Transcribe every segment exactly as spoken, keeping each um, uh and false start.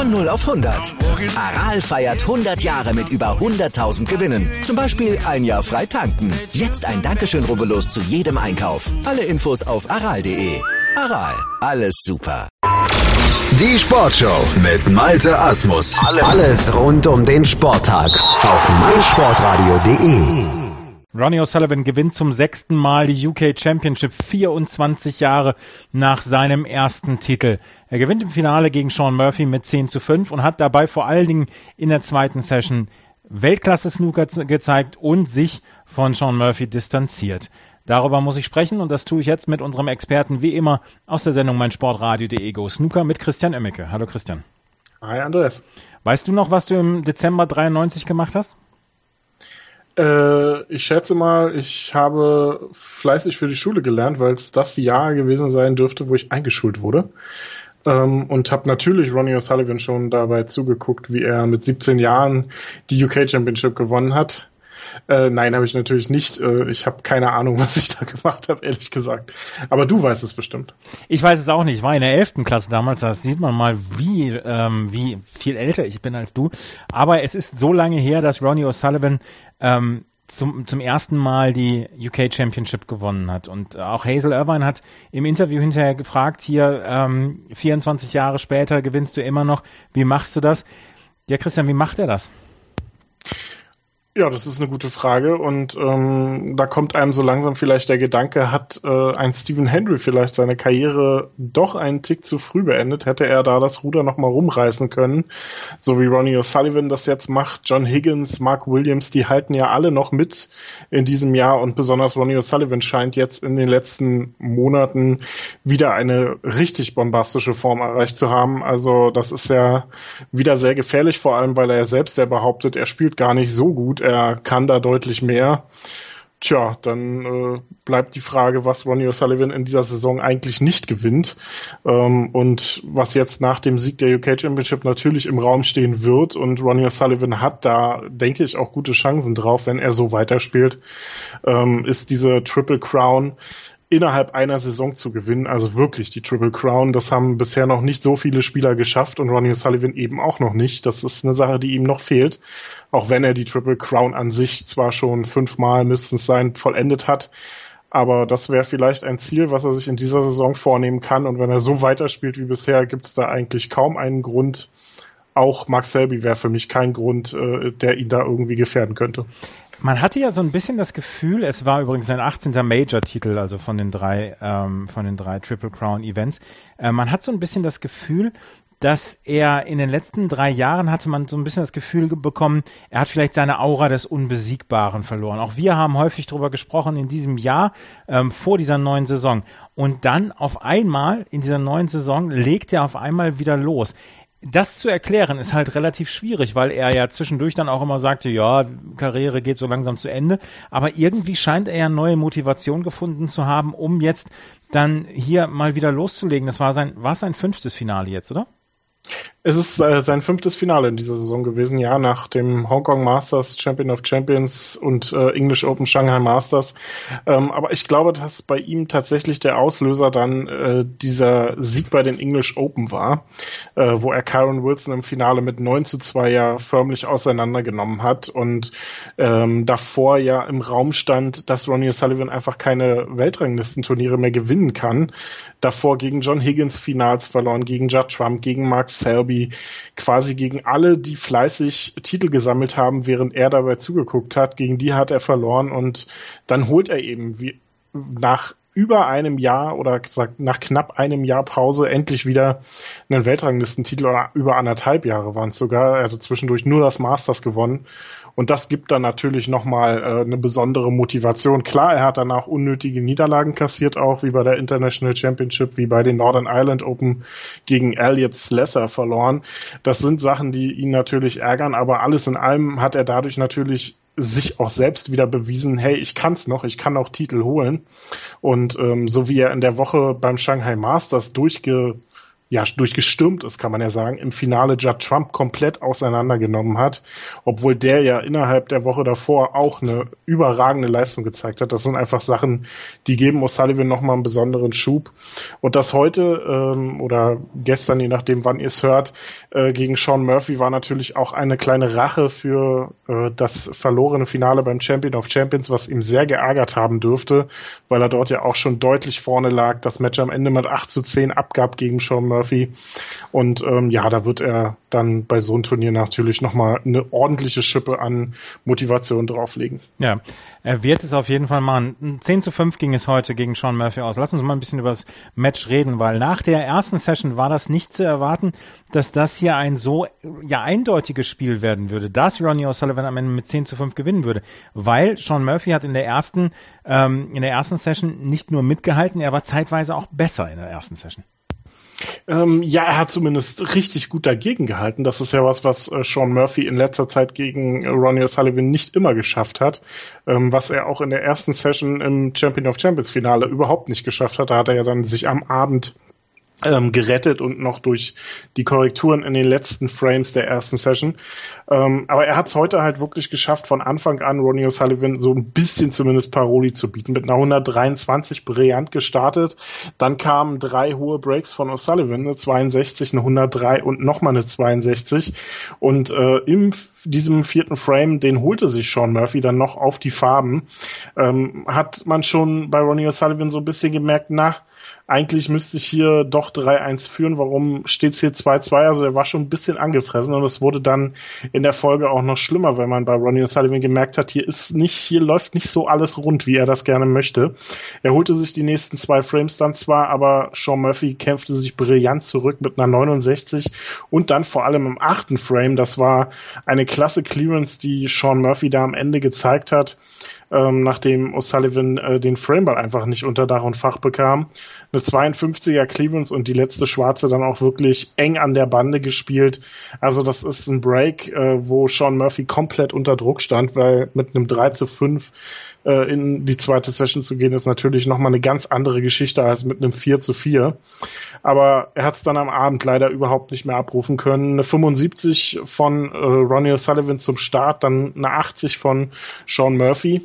Von null auf hundert. Aral feiert hundert Jahre mit über hunderttausend Gewinnen. Zum Beispiel ein Jahr frei tanken. Jetzt ein Dankeschön, rubbellos zu jedem Einkauf. Alle Infos auf aral punkt de. Aral, alles super. Die Sportshow mit Malte Asmus. Alles rund um den Sporttag auf meinsportradio punkt de. Ronnie O'Sullivan gewinnt zum sechsten Mal die U K Championship, vierundzwanzig Jahre nach seinem ersten Titel. Er gewinnt im Finale gegen Shaun Murphy mit zehn zu fünf und hat dabei vor allen Dingen in der zweiten Session Weltklasse-Snooker gezeigt und sich von Shaun Murphy distanziert. Darüber muss ich sprechen und das tue ich jetzt mit unserem Experten wie immer aus der Sendung meinsportradio punkt de Go Snooker mit Christian Oemmeke. Hallo Christian. Hi Andreas. Weißt du noch, was du im Dezember dreiundneunzig gemacht hast? Äh, ich schätze mal, ich habe fleißig für die Schule gelernt, weil es das Jahr gewesen sein dürfte, wo ich eingeschult wurde. Ähm, und habe natürlich Ronnie O'Sullivan schon dabei zugeguckt, wie er mit siebzehn Jahren die U K Championship gewonnen hat. Äh, nein, habe ich natürlich nicht. Äh, ich habe keine Ahnung, was ich da gemacht habe, ehrlich gesagt. Aber du weißt es bestimmt. Ich weiß es auch nicht. Ich war in der elften Klasse damals. Da sieht man mal, wie, ähm, wie viel älter ich bin als du. Aber es ist so lange her, dass Ronnie O'Sullivan ähm, zum, zum ersten Mal die U K Championship gewonnen hat. Und auch Hazel Irvine hat im Interview hinterher gefragt, hier ähm, vierundzwanzig Jahre später gewinnst du immer noch. Wie machst du das? Ja, Christian, wie macht er das? Ja, das ist eine gute Frage und ähm, da kommt einem so langsam vielleicht der Gedanke, hat äh, ein Stephen Hendry vielleicht seine Karriere doch einen Tick zu früh beendet, hätte er da das Ruder nochmal rumreißen können, so wie Ronnie O'Sullivan das jetzt macht. John Higgins, Mark Williams, die halten ja alle noch mit in diesem Jahr und besonders Ronnie O'Sullivan scheint jetzt in den letzten Monaten wieder eine richtig bombastische Form erreicht zu haben. Also das ist ja wieder sehr gefährlich, vor allem weil er selbst ja behauptet, er spielt gar nicht so gut. Er kann da deutlich mehr. Tja, dann äh, bleibt die Frage, was Ronnie O'Sullivan in dieser Saison eigentlich nicht gewinnt. Ähm, und was jetzt nach dem Sieg der U K Championship natürlich im Raum stehen wird. Und Ronnie O'Sullivan hat da, denke ich, auch gute Chancen drauf, wenn er so weiterspielt, ähm, ist diese Triple Crown innerhalb einer Saison zu gewinnen, also wirklich die Triple Crown, das haben bisher noch nicht so viele Spieler geschafft und Ronnie O'Sullivan eben auch noch nicht. Das ist eine Sache, die ihm noch fehlt, auch wenn er die Triple Crown an sich zwar schon fünfmal, müssten es sein, vollendet hat, aber das wäre vielleicht ein Ziel, was er sich in dieser Saison vornehmen kann und wenn er so weiterspielt wie bisher, gibt es da eigentlich kaum einen Grund. Auch Mark Selby wäre für mich kein Grund, der ihn da irgendwie gefährden könnte. Man hatte ja so ein bisschen das Gefühl, es war übrigens ein achtzehnter Major-Titel, also von den drei, ähm, von den drei Triple Crown Events. Äh, man hat so ein bisschen das Gefühl, dass er in den letzten drei Jahren hatte man so ein bisschen das Gefühl bekommen, er hat vielleicht seine Aura des Unbesiegbaren verloren. Auch wir haben häufig darüber gesprochen in diesem Jahr, ähm, vor dieser neuen Saison. Und dann auf einmal, in dieser neuen Saison, legt er auf einmal wieder los. Das zu erklären ist halt relativ schwierig, weil er ja zwischendurch dann auch immer sagte, ja, Karriere geht so langsam zu Ende, aber irgendwie scheint er ja neue Motivation gefunden zu haben, um jetzt dann hier mal wieder loszulegen. Das war sein, war sein fünftes Finale jetzt, oder? Es ist äh, sein fünftes Finale in dieser Saison gewesen, ja, nach dem Hongkong Masters, Champion of Champions und äh, English Open Shanghai Masters. Ähm, aber ich glaube, dass bei ihm tatsächlich der Auslöser dann äh, dieser Sieg bei den English Open war, äh, wo er Kyron Wilson im Finale mit neun zu zwei ja förmlich auseinandergenommen hat und ähm, davor ja im Raum stand, dass Ronnie O'Sullivan einfach keine Weltranglistenturniere mehr gewinnen kann. Davor gegen John Higgins Finals verloren, gegen Judd Trump, gegen Mark Selby, quasi gegen alle, die fleißig Titel gesammelt haben, während er dabei zugeguckt hat. Gegen die hat er verloren und dann holt er eben wie nach über einem Jahr oder gesagt nach knapp einem Jahr Pause endlich wieder einen Weltranglistentitel oder über anderthalb Jahre waren es sogar. Er hatte zwischendurch nur das Masters gewonnen. Und das gibt dann natürlich nochmal äh, eine besondere Motivation. Klar, er hat danach unnötige Niederlagen kassiert, auch wie bei der International Championship, wie bei den Northern Ireland Open gegen Elliot Slesser verloren. Das sind Sachen, die ihn natürlich ärgern, aber alles in allem hat er dadurch natürlich sich auch selbst wieder bewiesen, hey, ich kann's noch, ich kann auch Titel holen. Und ähm, so wie er in der Woche beim Shanghai Masters durchge ja, durchgestürmt ist, kann man ja sagen, im Finale Judd Trump komplett auseinandergenommen hat, obwohl der ja innerhalb der Woche davor auch eine überragende Leistung gezeigt hat. Das sind einfach Sachen, die geben O'Sullivan nochmal einen besonderen Schub. Und das heute ähm, oder gestern, je nachdem wann ihr es hört, äh, gegen Sean Murphy war natürlich auch eine kleine Rache für äh, das verlorene Finale beim Champion of Champions, was ihm sehr geärgert haben dürfte, weil er dort ja auch schon deutlich vorne lag, das Match am Ende mit acht zu zehn abgab gegen Sean Murphy. Und ähm, ja, da wird er dann bei so einem Turnier natürlich nochmal eine ordentliche Schippe an Motivation drauflegen. Ja, er wird es auf jeden Fall machen. zehn zu fünf ging es heute gegen Sean Murphy aus. Lass uns mal ein bisschen über das Match reden, weil nach der ersten Session war das nicht zu erwarten, dass das hier ein so ja eindeutiges Spiel werden würde, dass Ronnie O'Sullivan am Ende mit zehn zu fünf gewinnen würde, weil Sean Murphy hat in der ersten ähm, in der ersten Session nicht nur mitgehalten, er war zeitweise auch besser in der ersten Session. Ähm, ja, er hat zumindest richtig gut dagegen gehalten. Das ist ja was, was äh, Sean Murphy in letzter Zeit gegen äh, Ronnie O'Sullivan nicht immer geschafft hat, ähm, was er auch in der ersten Session im Champion of Champions Finale überhaupt nicht geschafft hat. Da hat er ja dann sich am Abend Ähm, gerettet und noch durch die Korrekturen in den letzten Frames der ersten Session. Ähm, aber er hat es heute halt wirklich geschafft, von Anfang an Ronnie O'Sullivan so ein bisschen zumindest Paroli zu bieten. Mit einer hundertdreiundzwanzig brillant gestartet. Dann kamen drei hohe Breaks von O'Sullivan, eine zweiundsechzig, eine hundertdrei und nochmal eine zweiundsechzig. Und äh, in diesem vierten Frame, den holte sich Sean Murphy dann noch auf die Farben. Ähm, hat man schon bei Ronnie O'Sullivan so ein bisschen gemerkt, na, eigentlich müsste ich hier doch drei eins führen. Warum steht's hier zwei zwei? Also er war schon ein bisschen angefressen und es wurde dann in der Folge auch noch schlimmer, wenn man bei Ronnie O'Sullivan gemerkt hat, hier ist nicht, hier läuft nicht so alles rund, wie er das gerne möchte. Er holte sich die nächsten zwei Frames dann zwar, aber Sean Murphy kämpfte sich brillant zurück mit einer neunundsechzig und dann vor allem im achten Frame. Das war eine klasse Clearance, die Sean Murphy da am Ende gezeigt hat. Ähm, nachdem O'Sullivan äh, den Frameball einfach nicht unter Dach und Fach bekam. Eine zweiundfünfziger Clearance und die letzte Schwarze dann auch wirklich eng an der Bande gespielt. Also das ist ein Break, äh, wo Sean Murphy komplett unter Druck stand, weil mit einem drei zu fünf äh, in die zweite Session zu gehen, ist natürlich nochmal eine ganz andere Geschichte als mit einem vier zu vier. Aber er hat es dann am Abend leider überhaupt nicht mehr abrufen können. Eine fünfundsiebzig von äh, Ronnie O'Sullivan zum Start, dann eine achtzig von Sean Murphy.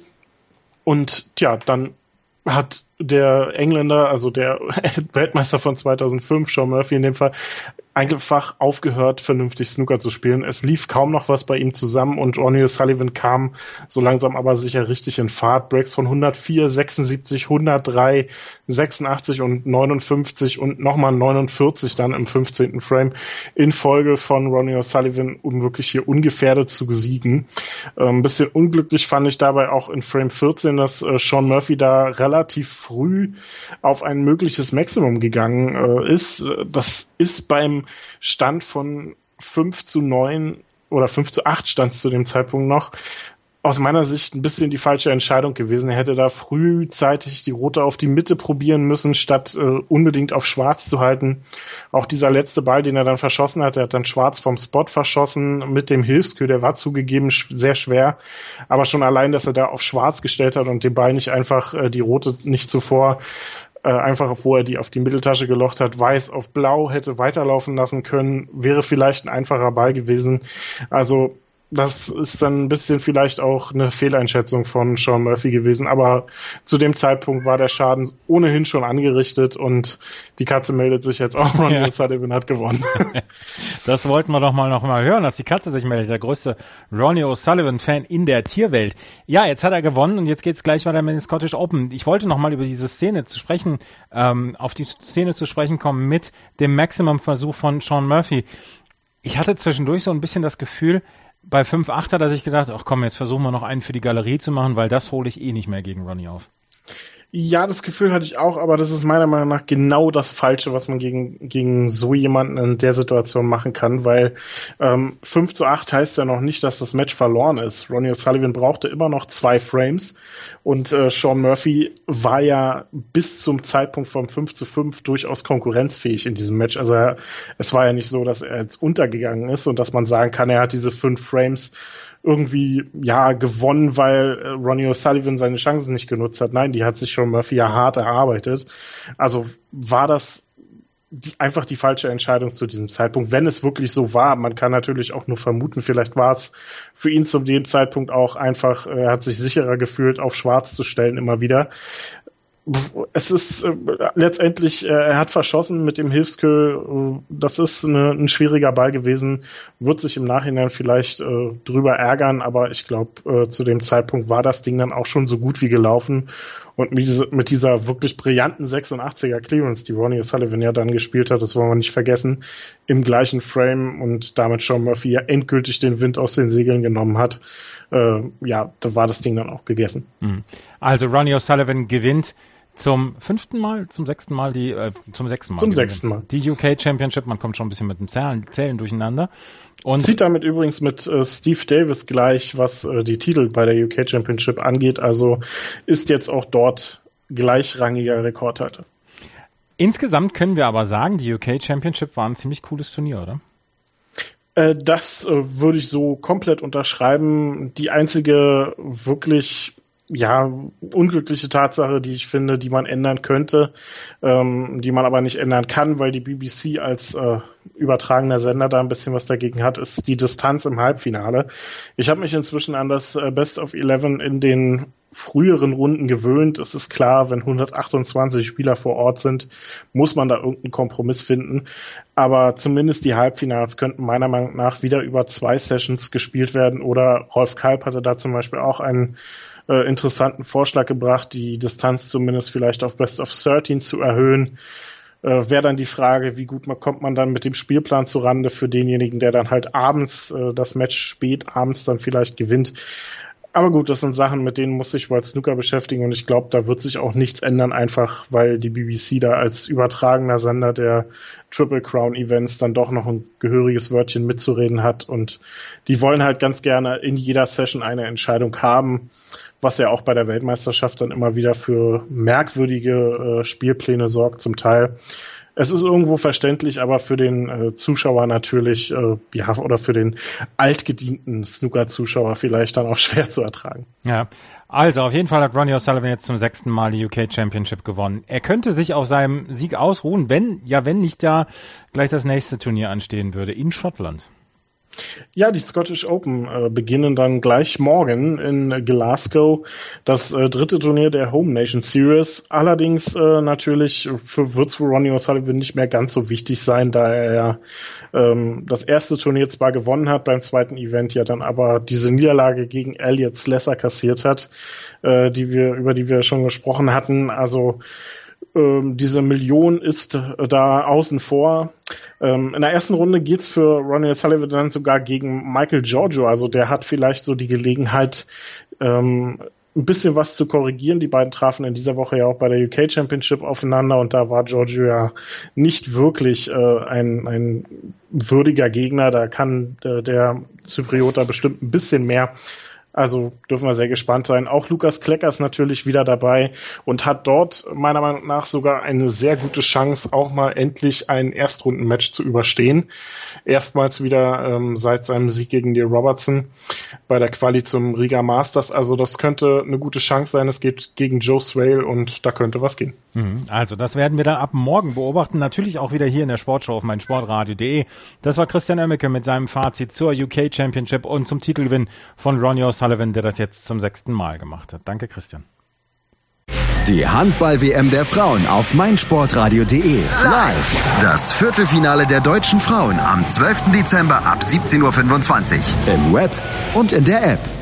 Und tja, dann hat der Engländer, also der Weltmeister von zweitausendfünf, Sean Murphy in dem Fall, einfach aufgehört, vernünftig Snooker zu spielen. Es lief kaum noch was bei ihm zusammen und Ronnie O'Sullivan kam so langsam aber sicher richtig in Fahrt. Breaks von hundertvier, sechsundsiebzig, hundertdrei, sechsundachtzig und neunundfünfzig und nochmal neunundvierzig dann im fünfzehnten Frame in Folge von Ronnie O'Sullivan, um wirklich hier ungefährdet zu siegen. Ein ähm, bisschen unglücklich fand ich dabei auch in Frame vierzehn, dass äh, Sean Murphy da relativ früh auf ein mögliches Maximum gegangen äh, ist. Das ist beim Stand von fünf zu neun oder fünf zu acht stand es zu dem Zeitpunkt noch, aus meiner Sicht ein bisschen die falsche Entscheidung gewesen. Er hätte da frühzeitig die Rote auf die Mitte probieren müssen, statt äh, unbedingt auf Schwarz zu halten. Auch dieser letzte Ball, den er dann verschossen hat, er hat dann Schwarz vom Spot verschossen mit dem Hilfskö, der war zugegeben sch- sehr schwer, aber schon allein, dass er da auf Schwarz gestellt hat und den Ball nicht einfach äh, die Rote nicht zuvor Äh, einfach, wo er die auf die Mitteltasche gelocht hat, weiß auf blau, hätte weiterlaufen lassen können, wäre vielleicht ein einfacher Ball gewesen. Also das ist dann ein bisschen vielleicht auch eine Fehleinschätzung von Sean Murphy gewesen, aber zu dem Zeitpunkt war der Schaden ohnehin schon angerichtet und die Katze meldet sich jetzt auch, Ronnie O'Sullivan hat gewonnen. Das wollten wir doch mal noch mal hören, dass die Katze sich meldet, der größte Ronnie O'Sullivan-Fan in der Tierwelt. Ja, jetzt hat er gewonnen und jetzt geht's gleich weiter mit den Scottish Open. Ich wollte noch mal über diese Szene zu sprechen, ähm, auf die Szene zu sprechen kommen mit dem Maximum-Versuch von Sean Murphy. Ich hatte zwischendurch so ein bisschen das Gefühl, bei fünf acht hat er sich gedacht, ach komm, jetzt versuchen wir noch einen für die Galerie zu machen, weil das hole ich eh nicht mehr gegen Ronnie auf. Ja, das Gefühl hatte ich auch, aber das ist meiner Meinung nach genau das Falsche, was man gegen gegen so jemanden in der Situation machen kann, weil ähm, fünf zu acht heißt ja noch nicht, dass das Match verloren ist. Ronnie O'Sullivan brauchte immer noch zwei Frames und äh, Sean Murphy war ja bis zum Zeitpunkt vom fünf zu fünf durchaus konkurrenzfähig in diesem Match. Also er, es war ja nicht so, dass er jetzt untergegangen ist und dass man sagen kann, er hat diese fünf Frames irgendwie, ja, gewonnen, weil äh, Ronnie O'Sullivan seine Chancen nicht genutzt hat. Nein, die hat sich Sean Murphy ja hart erarbeitet. Also war das die, einfach die falsche Entscheidung zu diesem Zeitpunkt, wenn es wirklich so war. Man kann natürlich auch nur vermuten, vielleicht war es für ihn zu dem Zeitpunkt auch einfach, er hat sich sicherer gefühlt, auf Schwarz zu stellen immer wieder. Es ist äh, letztendlich, äh, er hat verschossen mit dem Hilfskö, äh, das ist eine, ein schwieriger Ball gewesen, wird sich im Nachhinein vielleicht äh, drüber ärgern, aber ich glaube, äh, zu dem Zeitpunkt war das Ding dann auch schon so gut wie gelaufen und mit, diese, mit dieser wirklich brillanten sechsundachtziger Clearance, die Ronnie O'Sullivan ja dann gespielt hat, das wollen wir nicht vergessen, im gleichen Frame und damit Sean Murphy ja endgültig den Wind aus den Segeln genommen hat, äh, ja, da war das Ding dann auch gegessen. Also Ronnie O'Sullivan gewinnt zum fünften Mal, zum sechsten Mal, die, äh, zum sechsten Mal. Zum sechsten Mal. Die U K Championship, man kommt schon ein bisschen mit dem Zählen, Zählen durcheinander. Und zieht damit übrigens mit äh, Steve Davis gleich, was äh, die Titel bei der U K Championship angeht, also ist jetzt auch dort gleichrangiger Rekordhalter. Insgesamt können wir aber sagen, die U K Championship war ein ziemlich cooles Turnier, oder? Äh, das äh, würde ich so komplett unterschreiben. Die einzige wirklich ja, unglückliche Tatsache, die ich finde, die man ändern könnte, ähm, die man aber nicht ändern kann, weil die B B C als äh, übertragender Sender da ein bisschen was dagegen hat, ist die Distanz im Halbfinale. Ich habe mich inzwischen an das äh, Best of Eleven in den früheren Runden gewöhnt. Es ist klar, wenn hundertachtundzwanzig Spieler vor Ort sind, muss man da irgendeinen Kompromiss finden. Aber zumindest die Halbfinals könnten meiner Meinung nach wieder über zwei Sessions gespielt werden. Oder Rolf Kalb hatte da zum Beispiel auch einen äh, interessanten Vorschlag gebracht, die Distanz zumindest vielleicht auf Best of dreizehn zu erhöhen. Äh, wäre dann die Frage, wie gut man, kommt man dann mit dem Spielplan zurande für denjenigen, der dann halt abends äh, das Match spät abends dann vielleicht gewinnt. Aber gut, das sind Sachen, mit denen muss sich World Snooker beschäftigen und ich glaube, da wird sich auch nichts ändern, einfach weil die B B C da als übertragender Sender der Triple Crown Events dann doch noch ein gehöriges Wörtchen mitzureden hat und die wollen halt ganz gerne in jeder Session eine Entscheidung haben, was ja auch bei der Weltmeisterschaft dann immer wieder für merkwürdige äh, Spielpläne sorgt zum Teil. Es ist irgendwo verständlich, aber für den äh, Zuschauer natürlich, äh, ja, oder für den altgedienten Snooker-Zuschauer vielleicht dann auch schwer zu ertragen. Ja, also auf jeden Fall hat Ronnie O'Sullivan jetzt zum sechsten Mal die U K Championship gewonnen. Er könnte sich auf seinem Sieg ausruhen, wenn, ja, wenn nicht da gleich das nächste Turnier anstehen würde, in Schottland. Ja, die Scottish Open äh, beginnen dann gleich morgen in Glasgow, das äh, dritte Turnier der Home Nation Series. Allerdings äh, natürlich für, wird's für Ronnie O'Sullivan nicht mehr ganz so wichtig sein, da er ähm, das erste Turnier zwar gewonnen hat, beim zweiten Event ja dann aber diese Niederlage gegen Elliot Slesser kassiert hat, äh, die wir über die wir schon gesprochen hatten. Also Ähm, diese Million ist äh, da außen vor. Ähm, in der ersten Runde geht's für Ronnie O'Sullivan dann sogar gegen Michael Giorgio. Also der hat vielleicht so die Gelegenheit, ähm, ein bisschen was zu korrigieren. Die beiden trafen in dieser Woche ja auch bei der U K Championship aufeinander und da war Giorgio ja nicht wirklich äh, ein, ein würdiger Gegner. Da kann äh, der Zyprioter bestimmt ein bisschen mehr. Also dürfen wir sehr gespannt sein. Auch Lukas Klecker ist natürlich wieder dabei und hat dort meiner Meinung nach sogar eine sehr gute Chance, auch mal endlich ein Erstrundenmatch zu überstehen. Erstmals wieder ähm, seit seinem Sieg gegen Neil Robertson bei der Quali zum Riga Masters. Also das könnte eine gute Chance sein. Es geht gegen Joe Swale und da könnte was gehen. Also das werden wir dann ab morgen beobachten. Natürlich auch wieder hier in der Sportshow auf meinsportradio punkt de. Das war Christian Oemmeke mit seinem Fazit zur U K Championship und zum Titelgewinn von Ronnie O'Sullivan, der das jetzt zum sechsten Mal gemacht hat. Danke, Christian. Die Handball-W M der Frauen auf meinsportradio punkt de. Live. Das Viertelfinale der deutschen Frauen am zwölften Dezember ab siebzehn Uhr fünfundzwanzig. Im Web und in der App.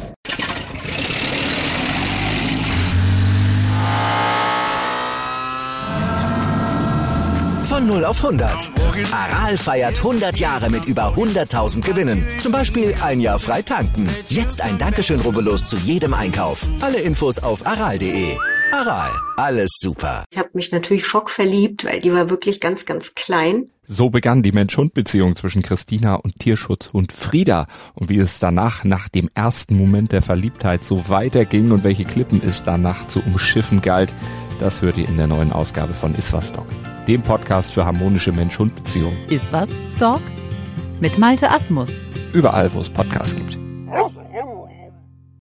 Von null auf hundert. Aral feiert hundert Jahre mit über hunderttausend Gewinnen. Zum Beispiel ein Jahr frei tanken. Jetzt ein Dankeschön, rubbellos zu jedem Einkauf. Alle Infos auf aral punkt de. Aral, alles super. Ich habe mich natürlich schockverliebt, weil die war wirklich ganz, ganz klein. So begann die Mensch-Hund-Beziehung zwischen Christina und Tierschutzhund Frieda. Und wie es danach, nach dem ersten Moment der Verliebtheit, so weiterging und welche Klippen es danach zu umschiffen galt, das hört ihr in der neuen Ausgabe von Iswas Dog, dem Podcast für harmonische Mensch-Hund-Beziehungen. Iswas Dog? Mit Malte Asmus. Überall, wo es Podcasts gibt.